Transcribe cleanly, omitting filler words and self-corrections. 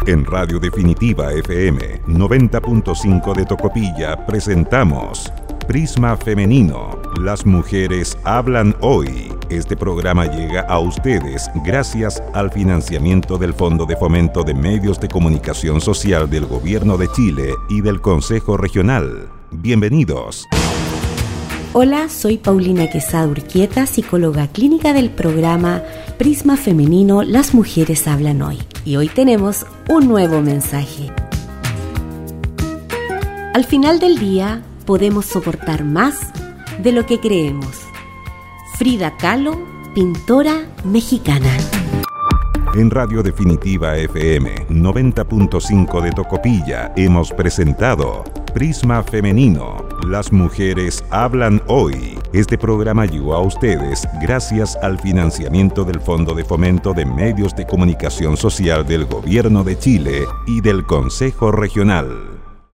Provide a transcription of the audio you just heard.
En Radio Definitiva FM 90.5 de Tocopilla presentamos Prisma Femenino. Las mujeres hablan hoy. Este programa llega a ustedes gracias al financiamiento del Fondo de Fomento de Medios de Comunicación Social del Gobierno de Chile y del Consejo Regional. Bienvenidos. Hola, soy Paulina Quesada Urquieta, psicóloga clínica del programa Prisma Femenino. Las mujeres hablan hoy. Y hoy tenemos un nuevo mensaje. Al final del día, podemos soportar más de lo que creemos. Frida Kahlo, pintora mexicana. En Radio Definitiva FM 90.5 de Tocopilla hemos presentado Prisma Femenino. Las mujeres hablan hoy. Este programa llegó a ustedes gracias al financiamiento del Fondo de Fomento de Medios de Comunicación Social del Gobierno de Chile y del Consejo Regional.